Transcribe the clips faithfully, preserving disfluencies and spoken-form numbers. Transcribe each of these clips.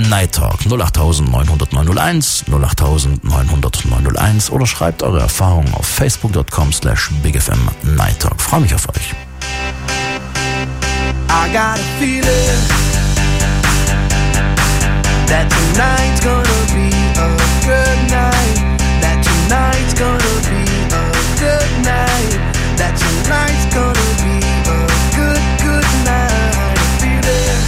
Night Talk null acht neun null null neun null eins, null acht neun null null neun null eins oder schreibt eure Erfahrungen auf facebook dot com slash big f m night talk. Freue mich auf euch. I got a feeling that tonight's gonna be a good night. That tonight's gonna be a good night. That tonight's gonna be a good, good night. I feel it.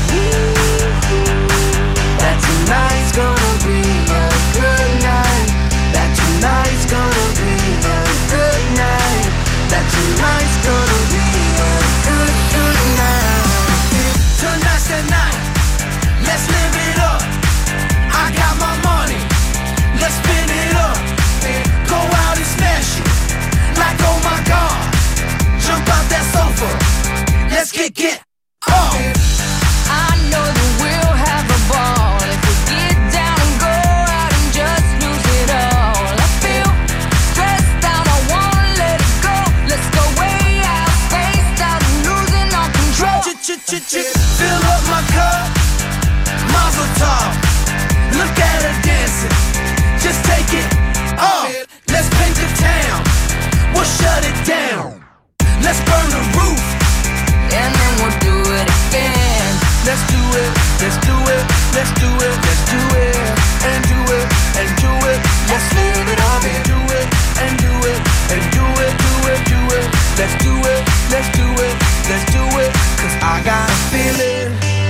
That tonight's gonna be a good night. That tonight's gonna be a good night. That tonight's gonna be a good, good night. Tonight's the night. Let's live it up. I got my money. Let's spin it up. Go out and smash it. Like oh my God. Jump out that sofa. Let's get get up. I know that we'll have a ball if we get down and go out and just lose it all. I feel stressed out, I wanna let it go. Let's go way out, spaced out, and losing all control. Fill up my cup, Mazel tov. Look at her dancing, just take it off. Let's paint the town, we'll shut it down. Let's burn the roof, and then we'll do it again. let's do it, let's do it, let's do it, let's do it, and do it, and do it. Let's live it up and do it, and do it, and do it, do it, do it. Let's do it, let's do it, let's do it. Cause I got a feeling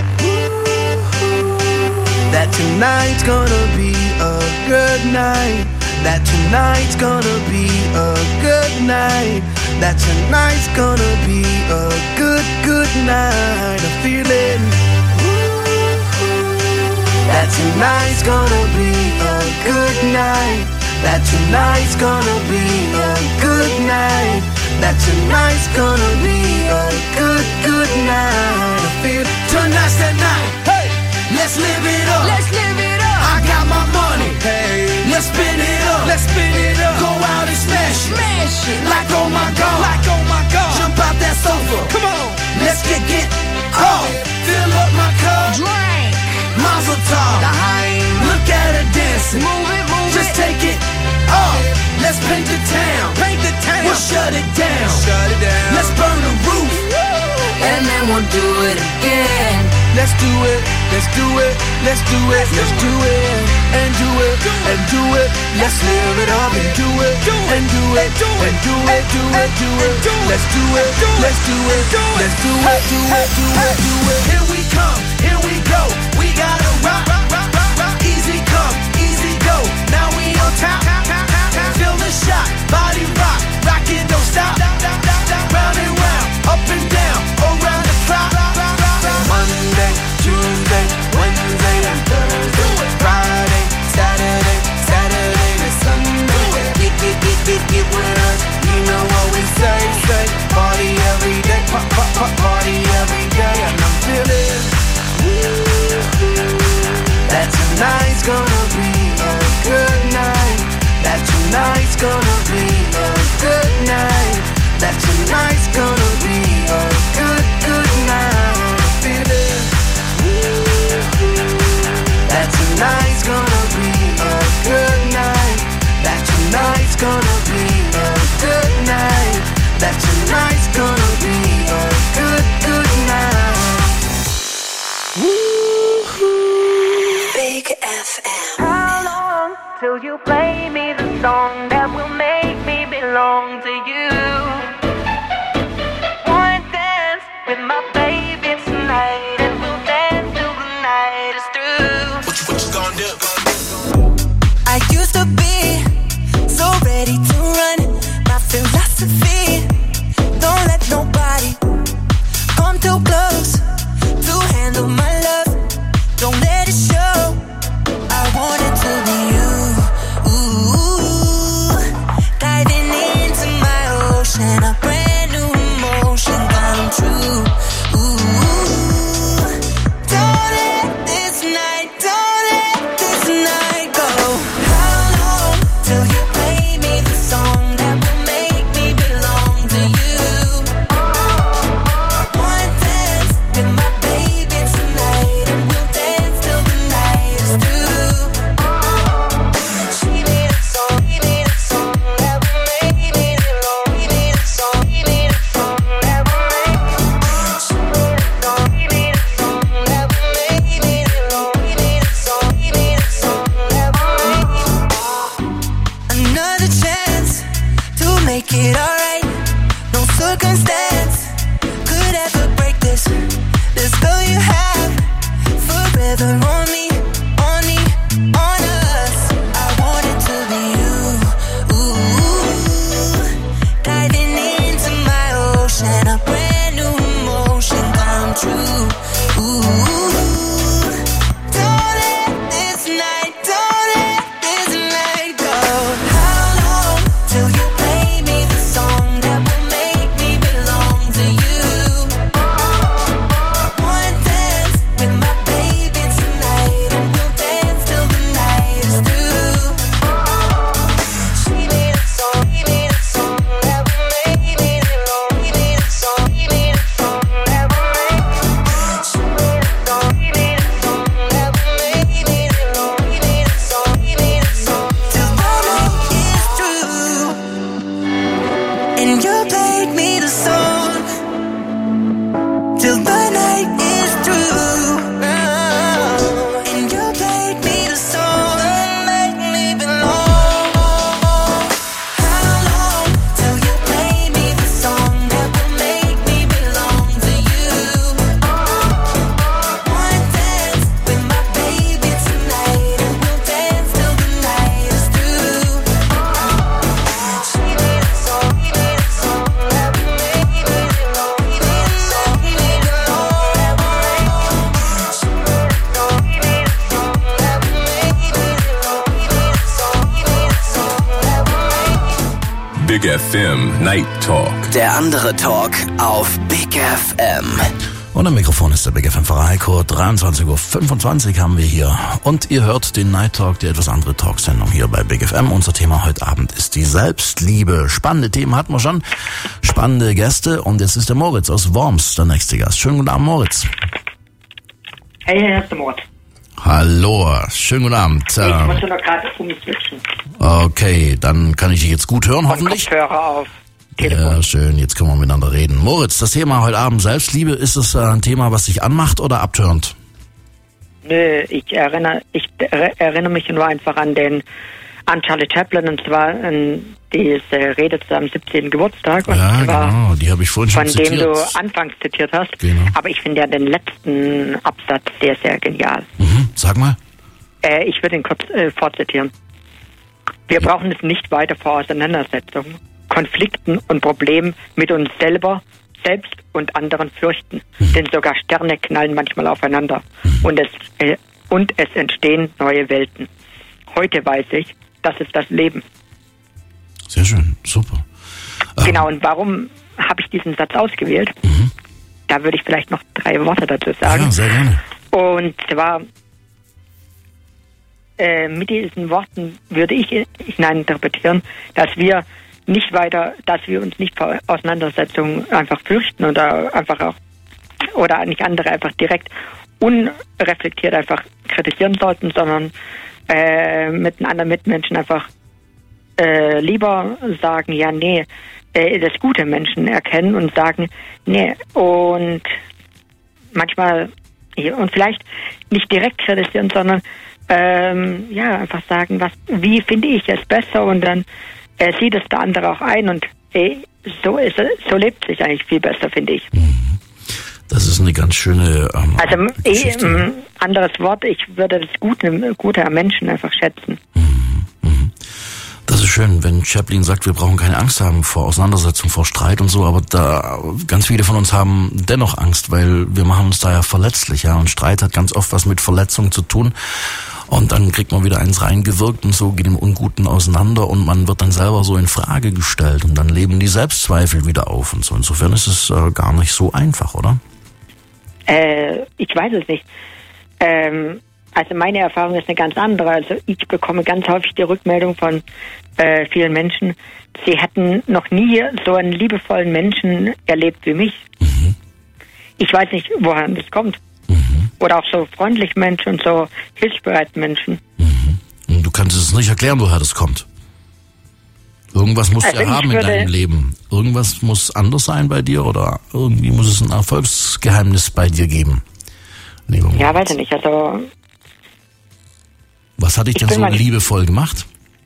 that tonight's gonna be a good night. That tonight's gonna be a good night. That tonight's gonna be a good, good night. A feeling that tonight's gonna be a good night. That tonight's gonna be a good night. That tonight's gonna be a good, good night. I feel tonight's the night. Hey, let's live it up. Let's live it up. I got my money. Hey, let's spin it up. Let's spin it up. Go out and smash it. Smash it. Like oh my God. Like oh my God. Jump out that sofa. Come on. Let's get get off. Fill up my cup. Drink. Mazel tov. Look at her dancing. Move it, move Just it. take it off. Let's paint the town. Paint the town. We'll shut it down. Shut it down. Let's burn the roof. And then we'll do it again. Let's do it. Let's do it. Let's do it. Let's do it. And do it. And do it. Let's live it up and do it. And do it. And do it. Do it. Do it. Let's do it. Let's do it. Let's do it. Do it. Do it. Do it. Here we come. Here we go. We gotta rock. Easy come. Easy go. Now we on top. Feel the shot. Body rock. Rock it. Don't stop. Round and round. Up and down. Around the clock. Monday, Tuesday, Wednesday, and Thursday. Friday, Saturday, Saturday to Sunday. Get, get, get, get, get with us. You know what we say, say. Party every day, pop, pop, pop, party every day. And I'm feeling that tonight's gonna be a good night. That tonight's gonna be a good night. That tonight's gonna be a good, good night. Feeling that tonight's gonna be a good night. That tonight's gonna be a good night. That tonight's gonna be a good, good night. Big F M. How long till you play me the song that will make me belong to you? Wanna dance with my baby tonight, and we'll dance till the night is through. What you, what you gonna do? I used to be so ready to run. My philosophy, don't let nobody come too close to handle my love. Don't let it show. I want it to be you. Ooh, together on me, on me, on us. I want it to be you. Ooh, diving into my ocean, a brand new emotion come true. Ooh, don't let this night, don't let this night go. How long till you play me the song that will make me belong to you? One dance with my baby tonight, and we'll dance till the night is through. She made a song, he made a song that will make me belong. He made a song, he made a song that will make me. She made a song, he made a song that will make me belong. He made a song, he made a song till the night is through. And you played me the song till the night is through. And you played me the song that make me belong. How long till you play me the song that will make me belong to you? One dance with my baby tonight, and we'll dance till the night is through. She made a song, he made a song that will make me belong. He made a song, he made a song that will make me. She made a song, he made a song that will make me belong. He made a song, he made a song that will make me. Big F M Night Talk. Der andere Talk auf Big F M. Und am Mikrofon ist der Big F M-Fahrer Heiko. dreiundzwanzig Uhr fünfundzwanzig haben wir hier. Und ihr hört den Night Talk, die etwas andere Talksendung hier bei Big F M. Unser Thema heute Abend ist die Selbstliebe. Spannende Themen hatten wir schon. Spannende Gäste. Und jetzt ist der Moritz aus Worms der nächste Gast. Schönen guten Abend, Moritz. Hey, hier ist der Mord. Hallo, schönen guten Abend. Ich Ähm, musste noch gerade umswitchen. Okay, dann kann ich dich jetzt gut hören, Von hoffentlich. Kopfhörer auf Telefon. Ja, schön, jetzt können wir miteinander reden. Moritz, das Thema heute Abend Selbstliebe, ist es äh, ein Thema, was dich anmacht oder abtörend? Nö, ich erinnere, ich er- erinnere mich nur einfach an den, an Charlie Chaplin, und zwar an diese Rede zu seinem siebzehnten Geburtstag. Und Ja, zwar genau, die habe ich vorhin schon von dem zitiert. du anfangs zitiert hast. Genau. Aber ich finde ja den letzten Absatz sehr, sehr genial. Mhm, sag mal. Äh, ich würde ihn kurz äh, fortzitieren. Wir brauchen es nicht weiter vor Auseinandersetzungen, Konflikten und Problemen mit uns selber, selbst und anderen fürchten. Denn sogar Sterne knallen manchmal aufeinander. Und es, äh, und es entstehen neue Welten. Heute weiß ich, das ist das Leben. Sehr schön, super. Ähm, Genau, und warum habe ich diesen Satz ausgewählt? Da würde ich vielleicht noch drei Worte dazu sagen. Ja, sehr gerne. Und zwar äh, mit diesen Worten würde ich hineininterpretieren, dass wir nicht weiter, dass wir uns nicht vor Auseinandersetzungen einfach fürchten oder einfach auch oder nicht andere einfach direkt unreflektiert einfach kritisieren sollten, sondern äh, mit einem anderen Mitmenschen einfach äh, lieber sagen, ja, nee, äh, das gute Menschen erkennen und sagen, nee, und manchmal, und vielleicht nicht direkt kritisieren, sondern ähm, ja, einfach sagen, was, wie finde ich es besser, und dann äh, sieht es der andere auch ein, und äh, so ist es, so lebt sich eigentlich viel besser, finde ich. Das ist eine ganz schöne ähm, Also eh, Geschichte. ähm, anderes Wort, ich würde das Gute, Gute am Menschen einfach schätzen. Das ist schön, wenn Chaplin sagt, wir brauchen keine Angst haben vor Auseinandersetzung, vor Streit und so, aber da ganz viele von uns haben dennoch Angst, weil wir machen uns da ja verletzlich, ja, und Streit hat ganz oft was mit Verletzung zu tun, und dann kriegt man wieder eins reingewirkt und so geht im Unguten auseinander und man wird dann selber so in Frage gestellt und dann leben die Selbstzweifel wieder auf und so. Insofern ist es äh, gar nicht so einfach, oder? Äh, ich weiß es nicht. Ähm, also meine Erfahrung ist eine ganz andere. Also ich bekomme ganz häufig die Rückmeldung von äh, vielen Menschen, sie hätten noch nie so einen liebevollen Menschen erlebt wie mich. Mhm. Ich weiß nicht, woher das kommt. Mhm. Oder auch so freundliche Menschen und so hilfsbereite Menschen. Mhm. Und du kannst es nicht erklären, woher das kommt. Irgendwas musst Also du ja ich haben in würde- deinem Leben. Irgendwas muss anders sein bei dir oder irgendwie muss es ein Erfolgsgeheimnis bei dir geben. Lieber Ja, Moritz. weiß ich nicht. Also Was hat dich Ich denn bin so mal- liebevoll gemacht?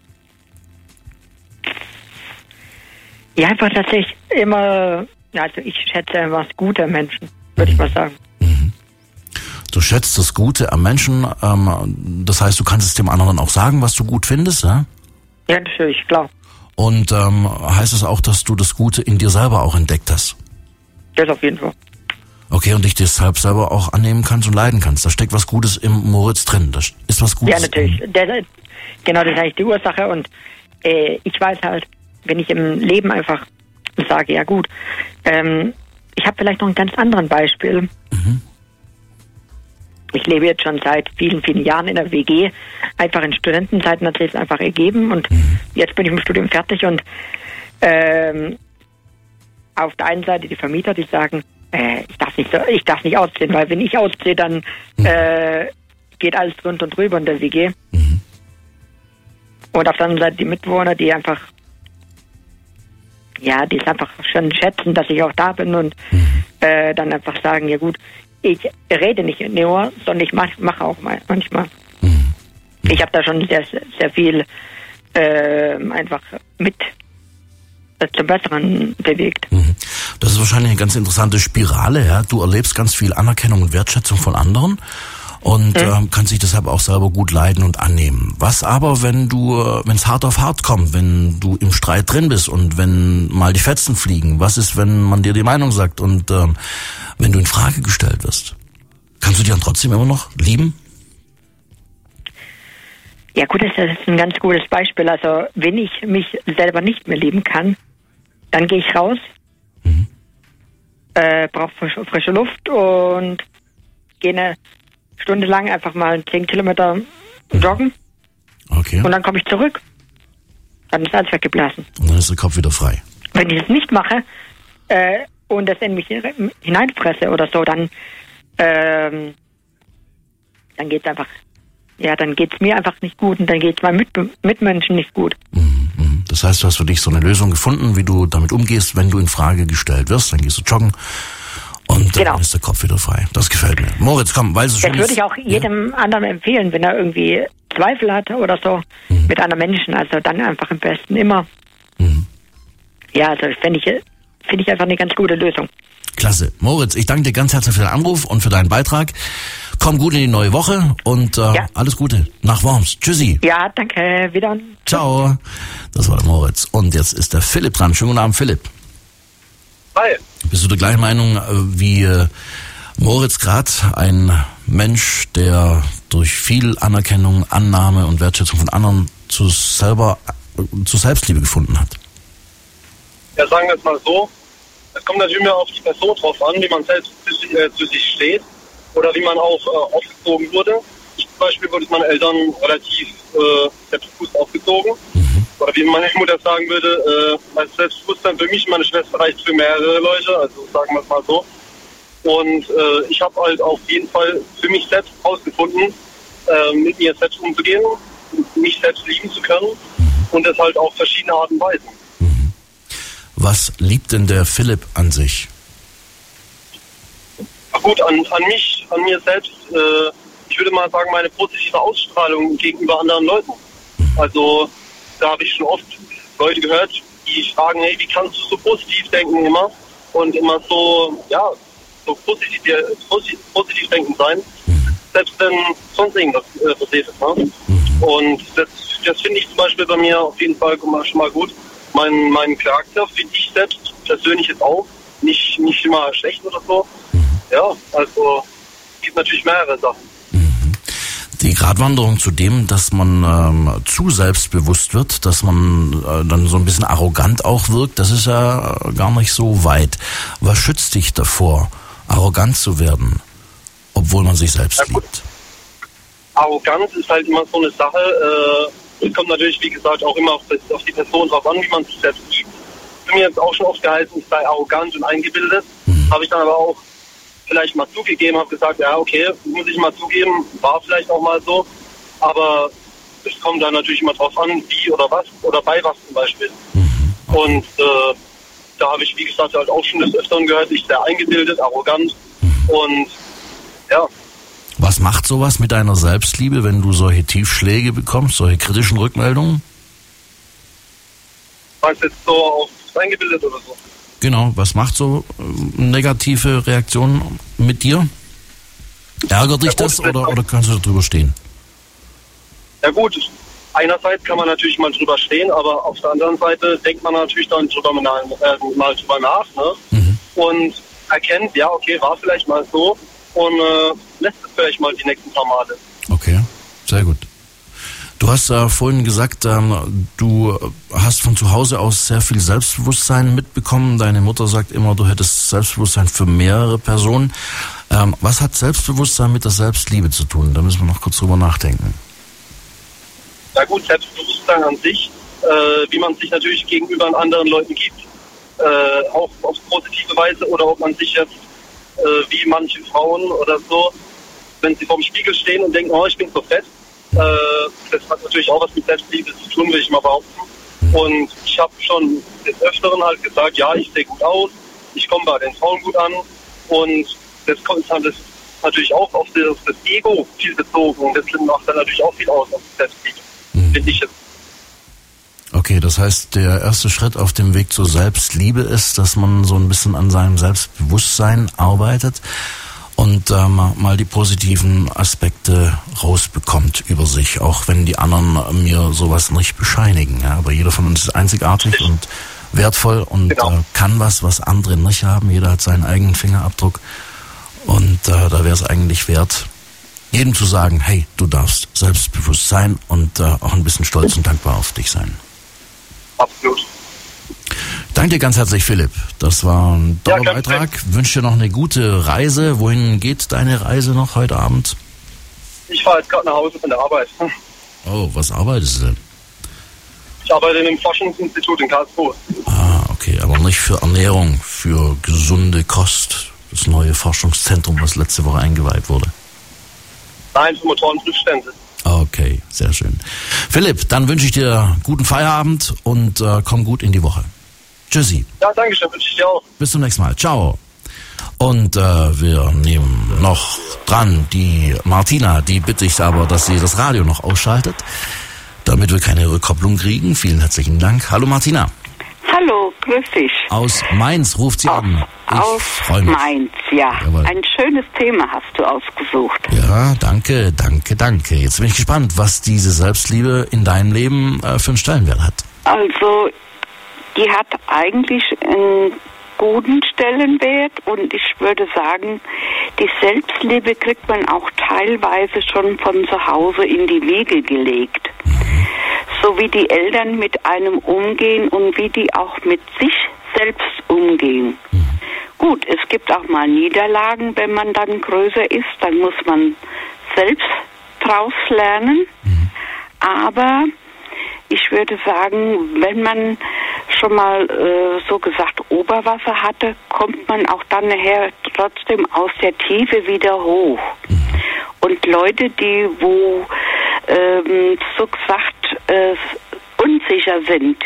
ja, einfach, dass ich immer, also ich schätze immer das Gute am Menschen, würde ich mal sagen. Du schätzt das Gute am Menschen, ähm, das heißt, du kannst es dem anderen auch sagen, was du gut findest, ja? Ja, natürlich, klar. Und ähm, heißt es auch, dass du das Gute in dir selber auch entdeckt hast? Das auf jeden Fall. Okay, und dich deshalb selber auch annehmen kannst und leiden kannst. Da steckt was Gutes im Moritz drin. Da ist was Gutes. Ja, natürlich. Das, genau, das ist eigentlich die Ursache. Und äh, ich weiß halt, wenn ich im Leben einfach sage, ja gut, ähm, ich habe vielleicht noch ein ganz anderes Beispiel. Mhm. Ich lebe jetzt schon seit vielen, vielen Jahren in der W G. Einfach in Studentenzeiten hat sich es einfach ergeben. Und Mhm. jetzt bin ich mit dem Studium fertig. Und ähm, auf der einen Seite die Vermieter, die sagen, äh, ich darf nicht so, ich darf nicht ausziehen, weil wenn ich ausziehe, dann Mhm. äh, geht alles drunter und drüber in der W G. Mhm. Und auf der anderen Seite die Mitbewohner, die einfach, ja, die es einfach schon schätzen, dass ich auch da bin und Mhm. äh, dann einfach sagen, ja gut, ich rede nicht nur, sondern ich mache mach auch mal manchmal. Mhm. Ich habe da schon sehr, sehr viel äh, einfach mit äh, zum Besseren bewegt. Mhm. Das ist wahrscheinlich eine ganz interessante Spirale, ja. Du erlebst ganz viel Anerkennung und Wertschätzung von anderen und Mhm. ähm, kannst dich deshalb auch selber gut leiden und annehmen. Was aber, wenn du, wenn es hart auf hart kommt, wenn du im Streit drin bist und wenn mal die Fetzen fliegen, was ist, wenn man dir die Meinung sagt und ähm, wenn du in Frage gestellt wirst? Kannst du dich dann trotzdem immer noch lieben? Ja gut, das ist ein ganz gutes Beispiel. Also wenn ich mich selber nicht mehr lieben kann, dann gehe ich raus, Mhm. äh, brauche frische, frische Luft und gehe eine Stunde lang einfach mal zehn Kilometer joggen Okay. und dann komme ich zurück. Dann ist alles weggeblasen. Und dann ist der Kopf wieder frei. Wenn ich es nicht mache äh, und das in mich hineinfresse oder so, dann ähm, dann geht's einfach, ja, dann geht's mir einfach nicht gut und dann geht's meinen Mit Mitmenschen nicht gut. Mhm, mhm. Das heißt, du hast für dich so eine Lösung gefunden, wie du damit umgehst, wenn du in Frage gestellt wirst. Dann gehst du joggen und Genau. dann ist der Kopf wieder frei. Das gefällt mir. Moritz, komm, weil es schon Das würde ist- ich auch jedem anderen empfehlen, wenn er irgendwie Zweifel hat oder so Mhm. mit anderen Menschen. Also dann einfach am besten immer. Mhm. Ja, also finde ich, finde ich einfach eine ganz gute Lösung. Klasse. Moritz, ich danke dir ganz herzlich für deinen Anruf und für deinen Beitrag. Komm gut in die neue Woche und äh, Ja. alles Gute. Nach Worms. Tschüssi. Ja, danke. Wieder. Ciao. Das war der Moritz. Und jetzt ist der Philipp dran. Schönen guten Abend, Philipp. Hi. Bist du der gleichen Meinung äh, wie äh, Moritz gerade? Ein Mensch, der durch viel Anerkennung, Annahme und Wertschätzung von anderen zu selber, äh, zu Selbstliebe gefunden hat. Ja, sagen wir es mal so. Es kommt natürlich immer auf die Person drauf an, wie man selbst zu, sich- äh, zu sich steht oder wie man auch äh, aufgezogen wurde. Ich zum Beispiel wurde von meinen Eltern relativ äh, selbstbewusst aufgezogen. Mhm. Oder wie meine Mutter sagen würde, äh, mein Selbstbewusstsein für mich und meine Schwester reicht für mehrere Leute, also sagen wir es mal so. Und äh, ich habe halt auf jeden Fall für mich selbst herausgefunden, äh, mit mir selbst umzugehen, mich selbst lieben zu können und das halt auf verschiedene Arten und Weisen. Was liebt denn der Philipp an sich? Ach gut, an, an mich, an mir selbst, äh, ich würde mal sagen, meine positive Ausstrahlung gegenüber anderen Leuten. Also da habe ich schon oft Leute gehört, die fragen, hey, wie kannst du so positiv denken immer und immer so, ja, so positiv, positiv, positiv denken sein, selbst wenn sonst irgendwas äh, passiert ist. Ne? Und das, das finde ich zum Beispiel bei mir auf jeden Fall schon mal gut. Mein, mein Charakter finde ich selbst persönlich jetzt auch nicht, nicht immer schlecht oder so. Ja, also es gibt natürlich mehrere Sachen. Die Gratwanderung zu dem, dass man ähm, zu selbstbewusst wird, dass man äh, dann so ein bisschen arrogant auch wirkt, das ist ja äh, gar nicht so weit. Was schützt dich davor, arrogant zu werden, obwohl man sich selbst Ja, gut. liebt? Arroganz ist halt immer so eine Sache. Äh, es kommt natürlich, wie gesagt, auch immer auf, das, auf die Person drauf an, wie man sich selbst liebt. Für mich hat es auch schon oft geheißen, ich sei arrogant und eingebildet. Mhm. Habe ich dann aber auch vielleicht mal zugegeben, habe gesagt, ja, okay, muss ich mal zugeben, war vielleicht auch mal so. Aber es kommt dann natürlich immer drauf an, wie oder was oder bei was zum Beispiel. Mhm. Und äh, da habe ich, wie gesagt, halt auch schon des Öfteren gehört, ich sehr eingebildet, arrogant und ja. Was macht sowas mit deiner Selbstliebe, wenn du solche Tiefschläge bekommst, solche kritischen Rückmeldungen? Meinst du jetzt so auf eingebildet oder so? Genau, was macht so äh, negative Reaktionen mit dir? Ärgert dich Ja, gut, das oder, oder kannst du darüber stehen? Ja gut, einerseits kann man natürlich mal drüber stehen, aber auf der anderen Seite denkt man natürlich dann drüber mal, äh, mal drüber nach, ne? Mhm. Und erkennt, ja, okay, war vielleicht mal so und äh, lässt es vielleicht mal die nächsten paar Male. Okay, sehr gut. Du hast äh, vorhin gesagt, ähm, du hast von zu Hause aus sehr viel Selbstbewusstsein mitbekommen. Deine Mutter sagt immer, du hättest Selbstbewusstsein für mehrere Personen. Ähm, was hat Selbstbewusstsein mit der Selbstliebe zu tun? Da müssen wir noch kurz drüber nachdenken. Na gut, Selbstbewusstsein an sich, äh, wie man sich natürlich gegenüber anderen Leuten gibt, äh, auch auf positive Weise, oder ob man sich jetzt, äh, wie manche Frauen oder so, wenn sie vorm Spiegel stehen und denken, oh, ich bin so fett, äh, das hat natürlich auch was mit Selbstliebe zu tun, will ich mal behaupten. Und ich habe schon des Öfteren halt gesagt, ja, ich sehe gut aus, ich komme bei den Frauen gut an, und das kommt dann das natürlich auch auf das, auf das Ego viel bezogen, und das macht dann natürlich auch viel aus auf die Selbstliebe, mhm. finde ich jetzt. Okay, das heißt, der erste Schritt auf dem Weg zur Selbstliebe ist, dass man so ein bisschen an seinem Selbstbewusstsein arbeitet und äh, mal die positiven Aspekte rausbekommt über sich, auch wenn die anderen mir sowas nicht bescheinigen. Ja? Aber jeder von uns ist einzigartig und wertvoll und genau. äh, kann was, was andere nicht haben. Jeder hat seinen eigenen Fingerabdruck, und äh, da wäre es eigentlich wert, jedem zu sagen, hey, du darfst selbstbewusst sein und äh, auch ein bisschen stolz und dankbar auf dich sein. Absolut. Danke dir ganz herzlich, Philipp. Das war ein toller ja, Beitrag. Ich wünsche dir noch eine gute Reise. Wohin geht deine Reise noch heute Abend? Ich fahre jetzt gerade nach Hause von der Arbeit. Oh, was arbeitest du denn? Ich arbeite in einem Forschungsinstitut in Karlsruhe. Ah, okay, aber nicht für Ernährung, für gesunde Kost. Das neue Forschungszentrum, was letzte Woche eingeweiht wurde. Nein, für Motorenprüfstände. Okay, sehr schön. Philipp, dann wünsche ich dir guten Feierabend und äh, komm gut in die Woche. Tschüssi. Ja, danke schön, wünsche ich dir auch. Bis zum nächsten Mal. Ciao. Und äh, wir nehmen noch dran die Martina, die bitte ich aber, dass sie das Radio noch ausschaltet, damit wir keine Rückkopplung kriegen. Vielen herzlichen Dank. Hallo Martina. Hallo, grüß dich. Aus Mainz ruft sie aus, an. Ich aus freu mich. Mainz, ja. Jawohl. Ein schönes Thema hast du ausgesucht. Ja, danke, danke, danke. Jetzt bin ich gespannt, was diese Selbstliebe in deinem Leben äh, für einen Stellenwert hat. Also, die hat eigentlich einen guten Stellenwert, und ich würde sagen, die Selbstliebe kriegt man auch teilweise schon von zu Hause in die Wiege gelegt. So wie die Eltern mit einem umgehen und wie die auch mit sich selbst umgehen. Mhm. Gut, es gibt auch mal Niederlagen, wenn man dann größer ist, dann muss man selbst draus lernen. Mhm. Aber ich würde sagen, wenn man schon mal äh, so gesagt Oberwasser hatte, kommt man auch dann nachher trotzdem aus der Tiefe wieder hoch. Mhm. Und Leute, die wo ähm, so gesagt äh, unsicher sind,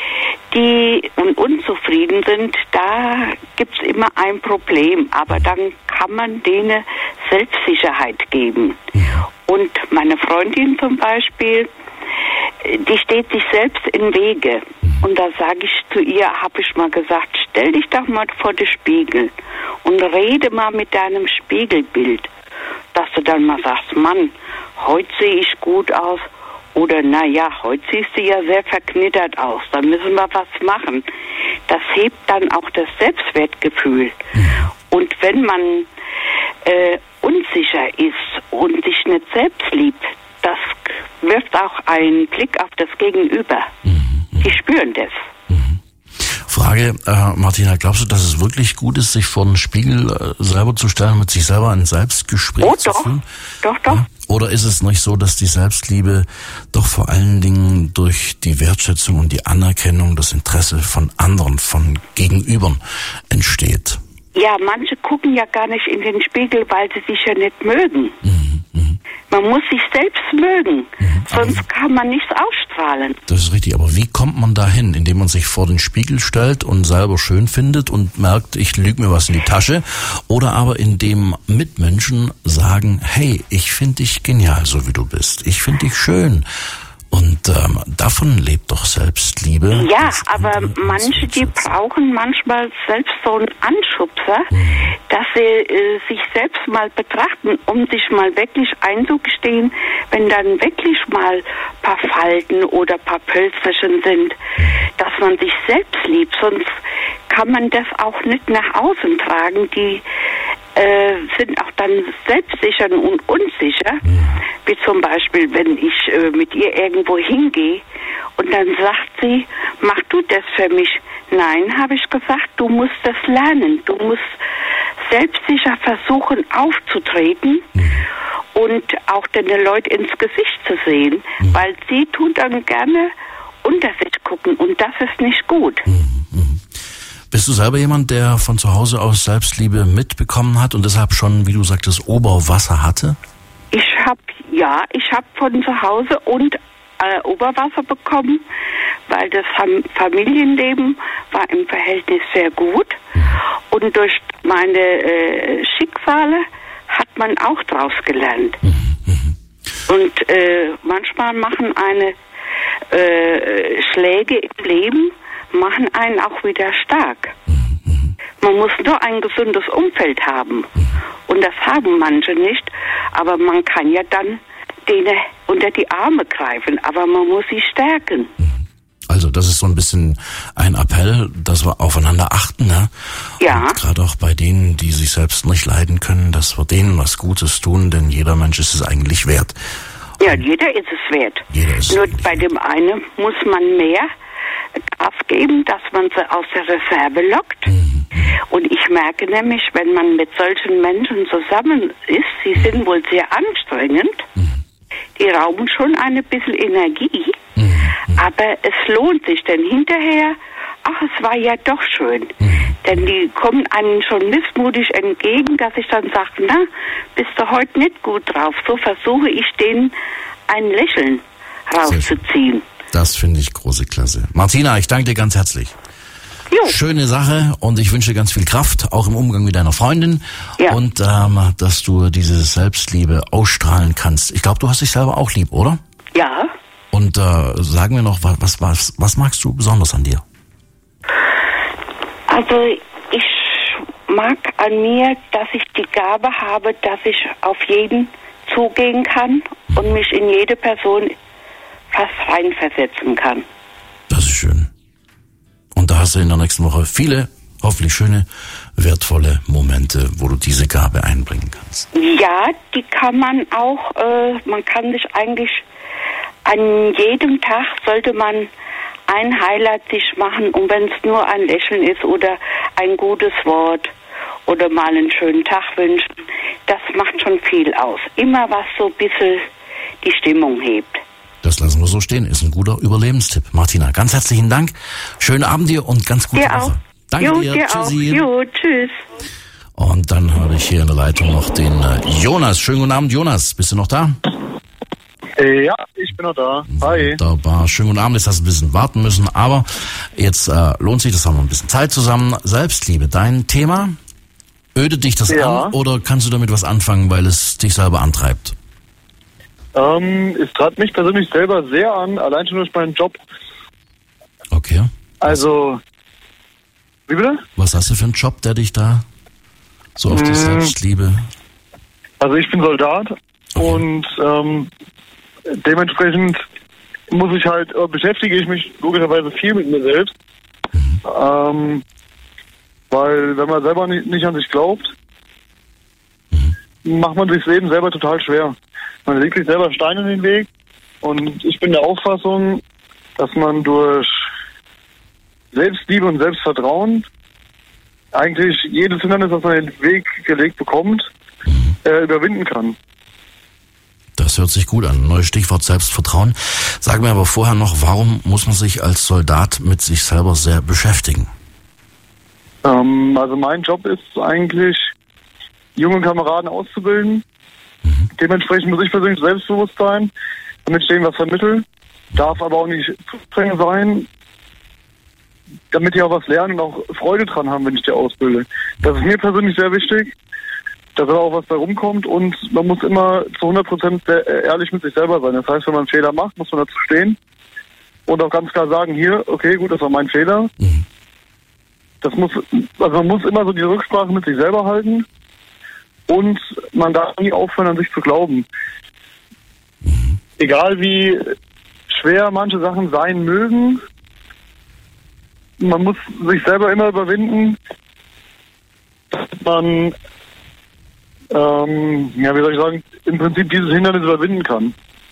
die und unzufrieden sind, da gibt's immer ein Problem. Aber dann kann man denen Selbstsicherheit geben. Ja. Und meine Freundin zum Beispiel, die steht sich selbst im Wege. Und da sage ich zu ihr, habe ich mal gesagt, stell dich doch mal vor den Spiegel und rede mal mit deinem Spiegelbild. Dass du dann mal sagst, Mann, heute sehe ich gut aus. Oder, naja, heute siehst du ja sehr verknittert aus. Da müssen wir was machen. Das hebt dann auch das Selbstwertgefühl. Ja. Und wenn man äh, unsicher ist und sich nicht selbst liebt, das wirft auch einen Blick auf das Gegenüber. Mhm. Die spüren das. Mhm. Frage, äh, Martina, glaubst du, dass es wirklich gut ist, sich vor den Spiegel äh, selber zu stellen, mit sich selber ein Selbstgespräch oh, zu doch. führen? Doch, doch. Ja? Oder ist es nicht so, dass die Selbstliebe doch vor allen Dingen durch die Wertschätzung und die Anerkennung, das Interesse von anderen, von Gegenübern entsteht? Ja, manche gucken ja gar nicht in den Spiegel, weil sie sich ja nicht mögen. Mhm, mh. Man muss sich selbst mögen, mhm, sonst kann man nichts ausstrahlen. Das ist richtig, aber wie kommt man dahin? Indem man sich vor den Spiegel stellt und selber schön findet und merkt, ich lüge mir was in die Tasche? Oder aber indem Mitmenschen sagen, hey, ich finde dich genial, so wie du bist. Ich finde dich schön. Und ähm, davon lebt doch Selbstliebe. Ja, aber manche, die brauchen manchmal selbst so einen Anschubser, mhm. dass sie äh, sich selbst mal betrachten, um sich mal wirklich einzugestehen, wenn dann wirklich mal ein paar Falten oder ein paar Pölsterchen sind, dass man sich selbst liebt. Sonst kann man das auch nicht nach außen tragen. Die äh, sind auch dann selbstsicher und unsicher. Mhm. Wie zum Beispiel, wenn ich äh, mit ihr irgendwo hingehe und dann sagt sie, mach du das für mich. Nein, habe ich gesagt, du musst das lernen. Du musst selbstsicher versuchen aufzutreten mhm. und auch den Leuten ins Gesicht zu sehen, mhm. weil sie tun dann gerne unter sich gucken und das ist nicht gut. Mhm. Mhm. Bist du selber jemand, der von zu Hause aus Selbstliebe mitbekommen hat und deshalb schon, wie du sagtest, Oberwasser hatte? Ich habe, ja, ich habe von zu Hause und äh, Oberwasser bekommen, weil das Fam- Familienleben war im Verhältnis sehr gut. Und durch meine äh, Schicksale hat man auch draus gelernt. Und äh, manchmal machen eine äh, Schläge im Leben, machen einen auch wieder stark. Man muss nur ein gesundes Umfeld haben. Und das haben manche nicht. Aber man kann ja dann denen unter die Arme greifen. Aber man muss sie stärken. Also das ist so ein bisschen ein Appell, dass wir aufeinander achten. Ne? Ja. Gerade auch bei denen, die sich selbst nicht leiden können, dass wir denen was Gutes tun. Denn jeder Mensch ist es eigentlich wert. Ja, jeder ist es wert. Jeder ist nur es bei wert. dem einen muss man mehr Gas geben, dass man sie aus der Reserve lockt. Mhm. Und ich merke nämlich, wenn man mit solchen Menschen zusammen ist, sie sind wohl sehr anstrengend, mhm. die rauben schon ein bisschen Energie, mhm. aber es lohnt sich, denn hinterher, ach, es war ja doch schön. Mhm. Denn die kommen einem schon missmutig entgegen, dass ich dann sage, na, bist du heute nicht gut drauf. So versuche ich denen ein Lächeln rauszuziehen. Das finde ich große Klasse. Martina, ich danke dir ganz herzlich. Jo. Schöne Sache und ich wünsche dir ganz viel Kraft, auch im Umgang mit deiner Freundin. Ja. Und ähm, dass du diese Selbstliebe ausstrahlen kannst. Ich glaube, du hast dich selber auch lieb, oder? Ja. Und äh, sagen wir noch, was, was, was magst du besonders an dir? Also ich mag an mir, dass ich die Gabe habe, dass ich auf jeden zugehen kann und mich in jede Person fast reinversetzen kann. Das ist schön. Und da hast du in der nächsten Woche viele, hoffentlich schöne, wertvolle Momente, wo du diese Gabe einbringen kannst. Ja, die kann man auch, äh, man kann sich eigentlich an jedem Tag sollte man ein Highlight sich machen, und wenn es nur ein Lächeln ist oder ein gutes Wort oder mal einen schönen Tag wünschen, das macht schon viel aus. Immer was so ein bisschen die Stimmung hebt. Das lassen wir so stehen, ist ein guter Überlebenstipp. Martina, ganz herzlichen Dank. Schönen Abend dir und ganz gute dir Woche. Auch. Danke jo, dir. dir Tschüssi. Auch. Jo, tschüss. Und dann habe ich hier in der Leitung noch den äh, Jonas. Schönen guten Abend, Jonas. Bist du noch da? Äh, ja, ich bin noch da. Hi. Wunderbar. Schönen guten Abend. Jetzt hast du ein bisschen warten müssen, aber jetzt äh, lohnt sich, das haben wir ein bisschen Zeit zusammen. Selbstliebe, dein Thema. Ödet dich das ja. an oder kannst du damit was anfangen, weil es dich selber antreibt? Ähm, es treibt mich persönlich selber sehr an, allein schon durch meinen Job. Okay. Also, wie bitte? Was hast du für einen Job, der dich da so auf die Mm. Selbstliebe... Also ich bin Soldat Okay. und ähm, dementsprechend muss ich halt, äh, beschäftige ich mich logischerweise viel mit mir selbst. Mhm. Ähm, weil wenn man selber nicht, nicht an sich glaubt, Mhm. macht man sich das Leben selber total schwer. Man legt sich selber Steine in den Weg und ich bin der Auffassung, dass man durch Selbstliebe und Selbstvertrauen eigentlich jedes Hindernis, das man in den Weg gelegt bekommt, äh, überwinden kann. Das hört sich gut an. Neues Stichwort Selbstvertrauen. Sag mir aber vorher noch, warum muss man sich als Soldat mit sich selber sehr beschäftigen? Ähm, also mein Job ist eigentlich, junge Kameraden auszubilden. Mhm. Dementsprechend muss ich persönlich selbstbewusst sein, damit ich denen was vermittle. Darf aber auch nicht zu streng sein, damit die auch was lernen und auch Freude dran haben, wenn ich die ausbilde. Das ist mir persönlich sehr wichtig. dass aber auch was da rumkommt und man muss immer zu hundert Prozent ehrlich mit sich selber sein. Das heißt, wenn man einen Fehler macht, muss man dazu stehen und auch ganz klar sagen, hier, okay, gut, das war mein Fehler. Mhm. Das muss, also man muss immer so die Rücksprache mit sich selber halten und man darf nie aufhören, an sich zu glauben. Mhm. Egal wie schwer manche Sachen sein mögen, man muss sich selber immer überwinden, dass man, ähm, ja, wie soll ich sagen, im Prinzip dieses Hindernis überwinden kann.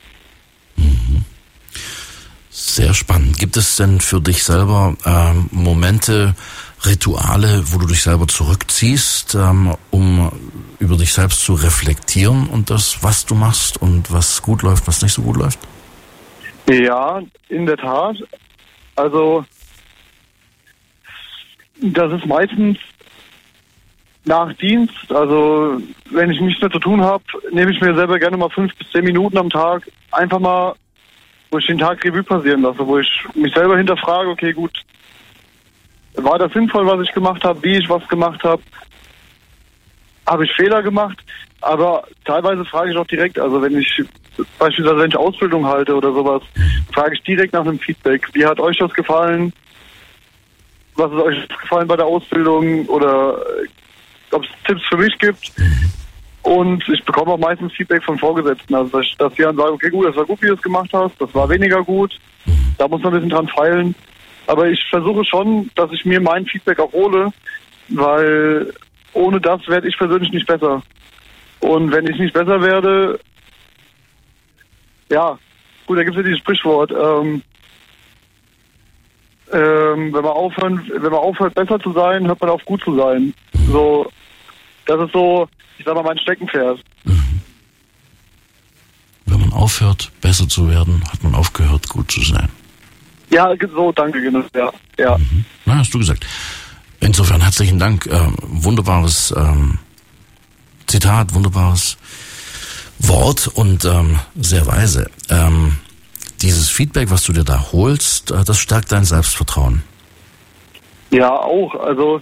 Sehr spannend. Gibt es denn für dich selber ähm, Momente, Rituale, wo du dich selber zurückziehst, ähm, um über dich selbst zu reflektieren und das, was du machst und was gut läuft, was nicht so gut läuft? Ja, in der Tat. Also, das ist meistens nach Dienst. Also, wenn ich nichts mehr zu tun habe, nehme ich mir selber gerne mal fünf bis zehn Minuten am Tag einfach mal, wo ich den Tag Revue passieren lasse, wo ich mich selber hinterfrage, okay, gut, war das sinnvoll, was ich gemacht habe, wie ich was gemacht habe? Habe ich Fehler gemacht? Aber teilweise frage ich auch direkt, also wenn ich beispielsweise wenn ich Ausbildung halte oder sowas, frage ich direkt nach einem Feedback. Wie hat euch das gefallen? Was ist euch gefallen bei der Ausbildung? Oder ob es Tipps für mich gibt? Und ich bekomme auch meistens Feedback von Vorgesetzten. Also dass, dass die dann sagen, okay, gut, das war gut, wie du es gemacht hast, das war weniger gut. Da muss man ein bisschen dran feilen. Aber ich versuche schon, dass ich mir mein Feedback auch hole, weil ohne das werde ich persönlich nicht besser. Und wenn ich nicht besser werde, ja, gut, da gibt es ja dieses Sprichwort, ähm, ähm, wenn man aufhört, wenn man aufhört, besser zu sein, hört man auf, gut zu sein. So, das ist so, ich sag mal, mein Steckenpferd. Wenn man aufhört, besser zu werden, hat man aufgehört, gut zu sein. Ja, so, danke, genau, ja. ja. Mhm. Na, hast du gesagt. Insofern herzlichen Dank. Ähm, wunderbares ähm, Zitat, wunderbares Wort und ähm, sehr weise. Ähm, dieses Feedback, was du dir da holst, äh, das stärkt dein Selbstvertrauen. Ja, auch. Also,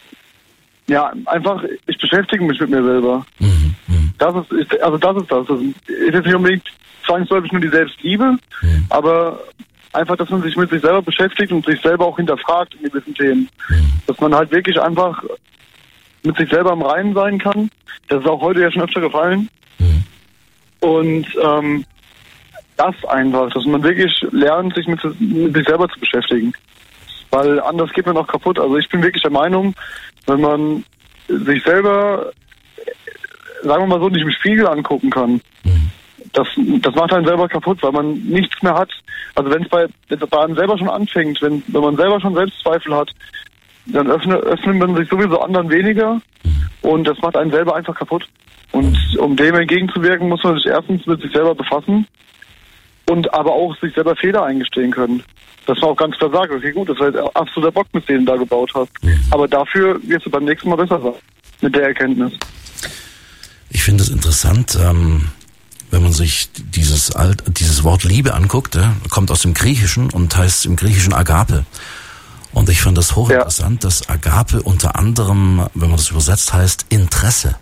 ja, einfach, ich beschäftige mich mit mir selber. Mhm. Mhm. Das ist, ist, also das ist das. Das ist jetzt nicht unbedingt zwangsläufig nur die Selbstliebe, Mhm. aber einfach, dass man sich mit sich selber beschäftigt und sich selber auch hinterfragt in gewissen Themen. Mhm. Dass man halt wirklich einfach mit sich selber im Reinen sein kann. Das ist auch heute ja schon öfter gefallen. Mhm. Und ähm, das einfach, dass man wirklich lernt, sich mit, mit sich selber zu beschäftigen. Weil anders geht man auch kaputt. Also ich bin wirklich der Meinung, wenn man sich selber, sagen wir mal so, nicht im Spiegel angucken kann, Mhm. das, das macht einen selber kaputt, weil man nichts mehr hat. Also wenn es bei, wenn es bei einem selber schon anfängt, wenn, wenn man selber schon Selbstzweifel hat, dann öffnet, öffnet man sich sowieso anderen weniger und das macht einen selber einfach kaputt. Und um dem entgegenzuwirken, muss man sich erstens mit sich selber befassen und aber auch sich selber Fehler eingestehen können. Dass man auch ganz klar sagt, okay, gut, das war jetzt absoluter Bock, mit denen du da gebaut hast. Aber dafür wirst du beim nächsten Mal besser sein, mit der Erkenntnis. Ich finde es interessant, ähm, wenn man sich dieses Alt, dieses Wort Liebe anguckt, äh, kommt aus dem Griechischen und heißt im Griechischen Agape. Und ich fand das hochinteressant, ja. dass Agape unter anderem, wenn man das übersetzt, heißt Interesse.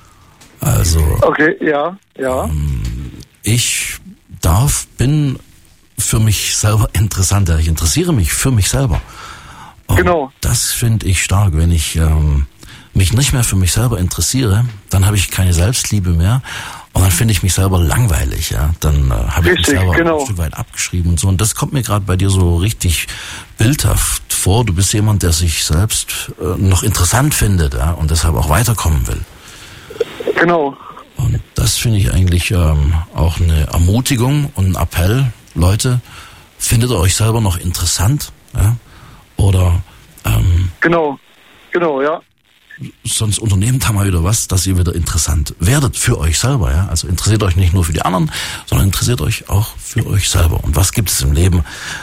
Also okay, ja, ja. Ähm, ich darf, bin für mich selber interessanter. Ich interessiere mich für mich selber. Und genau. Das finde ich stark. Wenn ich ähm, mich nicht mehr für mich selber interessiere, dann habe ich keine Selbstliebe mehr. Und dann finde ich mich selber langweilig, ja. Dann äh, habe ich mich selber genau. ein Stück weit abgeschrieben und so. Und das kommt mir gerade bei dir so richtig bildhaft vor. Du bist jemand, der sich selbst äh, noch interessant findet, ja, und deshalb auch weiterkommen will. Genau. Und das finde ich eigentlich ähm, auch eine Ermutigung und ein Appell. Leute, findet ihr euch selber noch interessant? Ja? Oder ähm, genau, genau, ja. Sonst unternehmt da mal wieder was, dass ihr wieder interessant werdet für euch selber. Ja? Also interessiert euch nicht nur für die anderen, sondern interessiert euch auch für euch selber. Und was gibt es im Leben,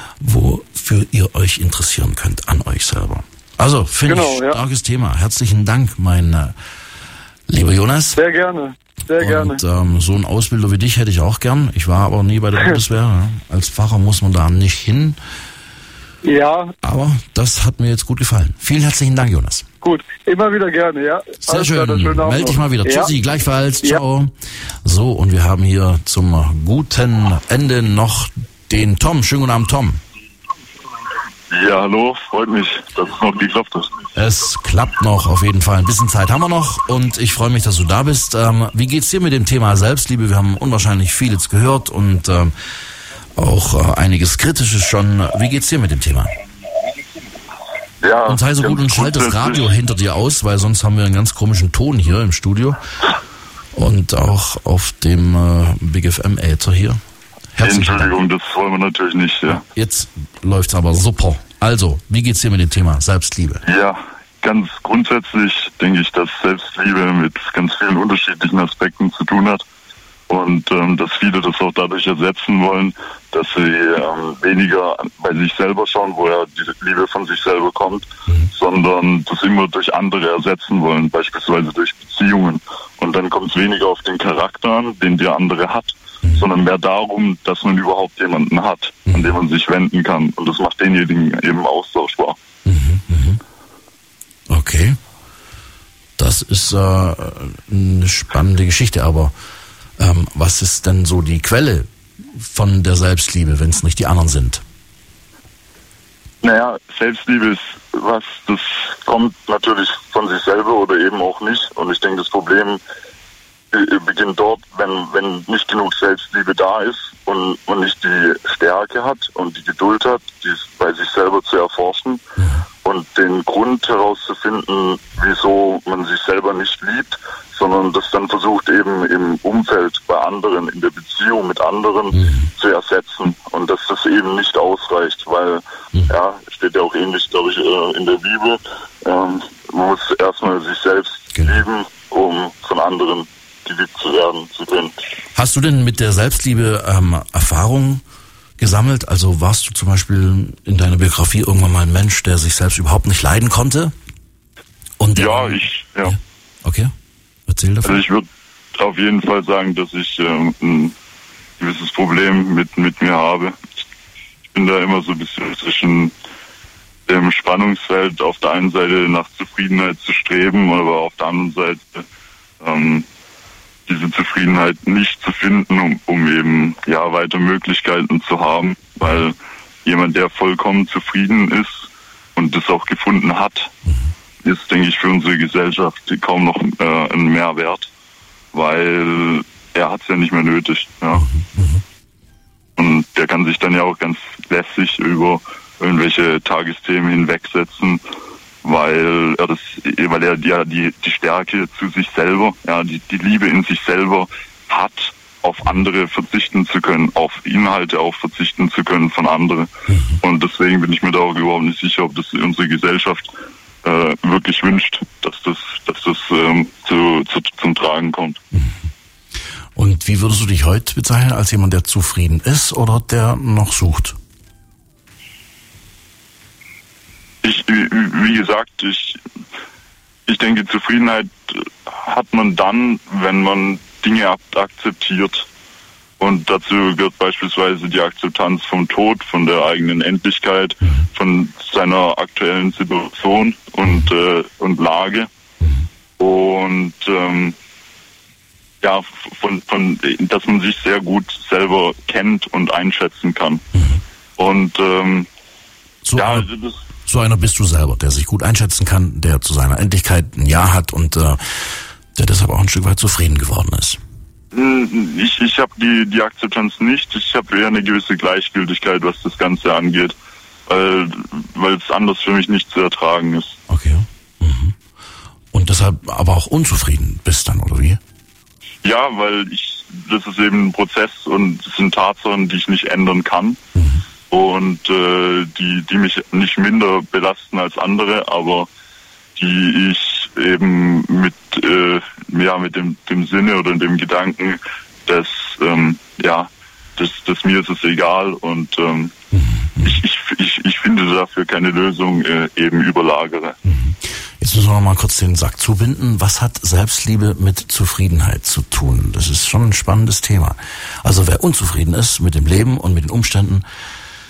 wofür ihr euch interessieren könnt an euch selber? Also, finde genau, ich, starkes ja. Thema. Herzlichen Dank, mein äh, lieber Jonas. Sehr gerne, sehr gerne. Und ähm, so einen Ausbilder wie dich hätte ich auch gern. Ich war aber nie bei der Bundeswehr. Ja. Als Pfarrer muss man da nicht hin. Ja. Aber das hat mir jetzt gut gefallen. Vielen herzlichen Dank, Jonas. Gut, immer wieder gerne, ja. Sehr Alles schön. klar, Meld dich mal wieder. Ja. Tschüssi, gleichfalls. Ciao. So, und wir haben hier zum guten Ende noch den Tom. Schönen guten Abend, Tom. Ja, hallo, freut mich, dass es noch geklappt hat. Es klappt noch, auf jeden Fall. Ein bisschen Zeit haben wir noch und ich freue mich, dass du da bist. Ähm, wie geht's dir mit dem Thema Selbstliebe? Wir haben unwahrscheinlich viel jetzt gehört und ähm, auch äh, einiges Kritisches schon. Wie geht's dir mit dem Thema? Ja, und sei so gut und schalt das Radio hinter dir aus, weil sonst haben wir einen ganz komischen Ton hier im Studio und auch auf dem äh, Big F M Äther hier. Herzlichen Entschuldigung, Dank. Das wollen wir natürlich nicht, ja. Jetzt läuft's aber super. Also, wie geht's dir mit dem Thema Selbstliebe? Ja, ganz grundsätzlich denke ich, dass Selbstliebe mit ganz vielen unterschiedlichen Aspekten zu tun hat und ähm, dass viele das auch dadurch ersetzen wollen, dass sie ähm, weniger bei sich selber schauen, woher diese Liebe von sich selber kommt, mhm. sondern das immer durch andere ersetzen wollen, beispielsweise durch Beziehungen. Und dann kommt es weniger auf den Charakter an, den der andere hat, mhm. sondern mehr darum, dass man überhaupt jemanden hat, mhm. an den man sich wenden kann. Und das macht denjenigen eben austauschbar. Mhm. Mhm. Okay. Das ist äh, eine spannende Geschichte, aber ähm, was ist denn so die Quelle von der Selbstliebe, wenn es nicht die anderen sind? Naja, Selbstliebe ist was, das kommt natürlich von sich selber oder eben auch nicht. Und ich denke, das Problem beginnt dort, wenn, wenn nicht genug Selbstliebe da ist und man nicht die Stärke hat und die Geduld hat, dies bei sich selber zu erforschen und den Grund herauszufinden, wieso man sich selber nicht liebt, sondern das dann versucht eben im Umfeld bei anderen, in der Beziehung mit anderen mhm. zu ersetzen und dass das eben nicht ausreicht, weil, mhm. ja, steht ja auch ähnlich, glaube ich, in der Bibel, ähm, man muss erstmal sich selbst genau. lieben, um von anderen geliebt zu werden zu können. Hast du denn mit der Selbstliebe ähm, Erfahrung gesammelt? Also warst du zum Beispiel in deiner Biografie irgendwann mal ein Mensch, der sich selbst überhaupt nicht leiden konnte? Und ja, ich, ja. ja. Okay, erzähl davon. Also ich würde auf jeden Fall sagen, dass ich ähm, ein gewisses Problem mit, mit mir habe. Ich bin da immer so ein bisschen zwischen dem Spannungsfeld, auf der einen Seite nach Zufriedenheit zu streben, aber auf der anderen Seite ähm, diese Zufriedenheit nicht zu finden, um, um eben ja weiter Möglichkeiten zu haben, weil jemand, der vollkommen zufrieden ist und das auch gefunden hat, ist, denke ich, für unsere Gesellschaft kaum noch äh, ein Mehrwert, weil er hat es ja nicht mehr nötig. Ja. Und der kann sich dann ja auch ganz lässig über irgendwelche Tagesthemen hinwegsetzen, weil er das, weil er ja die, die Stärke zu sich selber, ja, die, die Liebe in sich selber hat, auf andere verzichten zu können, auf Inhalte auch verzichten zu können von anderen. Mhm. Und deswegen bin ich mir da auch überhaupt nicht sicher, ob das unsere Gesellschaft äh, wirklich wünscht, dass das, dass das ähm, zu, zu, zum Tragen kommt. Mhm. Und wie würdest du dich heute bezeichnen, als jemand, der zufrieden ist oder der noch sucht? Ich, wie gesagt, ich, ich denke, Zufriedenheit hat man dann, wenn man Dinge akzeptiert. Und dazu gehört beispielsweise die Akzeptanz vom Tod, von der eigenen Endlichkeit, von seiner aktuellen Situation und, äh, und Lage. Und ähm, ja, von, von, dass man sich sehr gut selber kennt und einschätzen kann. Und ähm, so ja, also das So einer bist du selber, der sich gut einschätzen kann, der zu seiner Endlichkeit ein Ja hat und äh, der deshalb auch ein Stück weit zufrieden geworden ist. Ich, ich habe die, die Akzeptanz nicht. Ich habe eher eine gewisse Gleichgültigkeit, was das Ganze angeht, weil, weil es anders für mich nicht zu ertragen ist. Okay. Mhm. Und deshalb aber auch unzufrieden bist dann, oder wie? Ja, weil ich, das ist eben ein Prozess und es sind Tatsachen, die ich nicht ändern kann. Mhm. Und äh, die, die mich nicht minder belasten als andere, aber die ich eben mit äh, ja mit dem dem Sinne oder dem Gedanken, dass ähm, ja, dass, dass mir ist es egal und ähm, mhm. ich, ich ich ich finde dafür keine Lösung äh, eben überlagere. Mhm. Jetzt müssen wir noch mal kurz den Sack zubinden. Was hat Selbstliebe mit Zufriedenheit zu tun? Das ist schon ein spannendes Thema. Also wer unzufrieden ist mit dem Leben und mit den Umständen,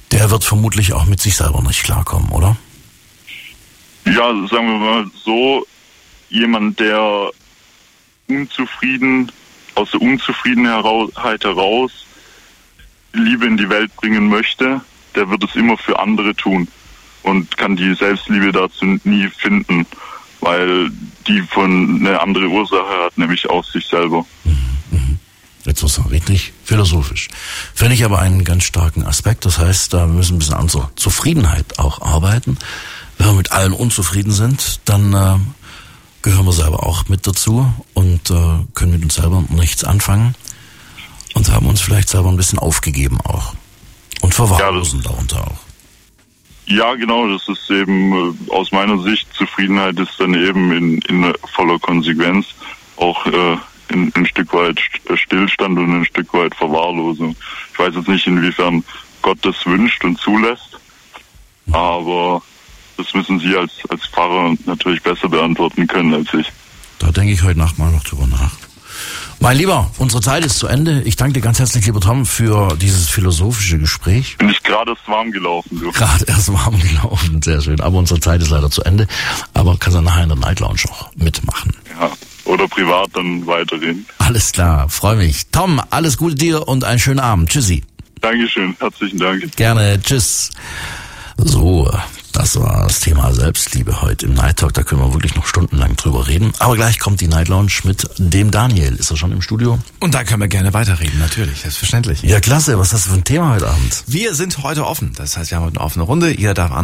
Der wird vermutlich auch mit sich selber nicht klarkommen, oder? Ja, sagen wir mal so, jemand, der unzufrieden, aus der Unzufriedenheit heraus Liebe in die Welt bringen möchte, der wird es immer für andere tun und kann die Selbstliebe dazu nie finden, weil die von eine andere Ursache hat, nämlich aus sich selber. Jetzt was richtig philosophisch. Finde ich aber einen ganz starken Aspekt. Das heißt, da müssen wir ein bisschen an unserer Zufriedenheit auch arbeiten. Wenn wir mit allen unzufrieden sind, dann äh, gehören wir selber auch mit dazu und äh, können mit uns selber nichts anfangen und haben uns vielleicht selber ein bisschen aufgegeben auch. Und verwahrlosen ja, darunter auch. Ja, genau, das ist eben äh, aus meiner Sicht, Zufriedenheit ist dann eben in, in voller Konsequenz auch äh, in, ein Stück weit Stillstand und ein Stück weit Verwahrlosung. Ich weiß jetzt nicht, inwiefern Gott das wünscht und zulässt, aber das müssen Sie als, als Pfarrer natürlich besser beantworten können als ich. Da denke ich heute Nacht mal noch drüber nach. Mein Lieber, unsere Zeit ist zu Ende. Ich danke dir ganz herzlich, lieber Tom, für dieses philosophische Gespräch. Bin ich gerade erst warm gelaufen, du. Gerade erst warm gelaufen, sehr schön. Aber unsere Zeit ist leider zu Ende. Aber kannst du nachher in der Night Lounge auch mitmachen. Ja, oder privat dann weiterreden. Alles klar, freue mich. Tom, alles Gute dir und einen schönen Abend. Tschüssi. Dankeschön, herzlichen Dank. Gerne, tschüss. So, das war das Thema Selbstliebe heute im Night Talk. Da können wir wirklich noch stundenlang drüber reden. Aber gleich kommt die Night Lounge mit dem Daniel. Ist er schon im Studio? Und da können wir gerne weiterreden, natürlich, selbstverständlich. Ja, klasse. Was hast du für ein Thema heute Abend? Wir sind heute offen. Das heißt, wir haben heute eine offene Runde. Jeder darf an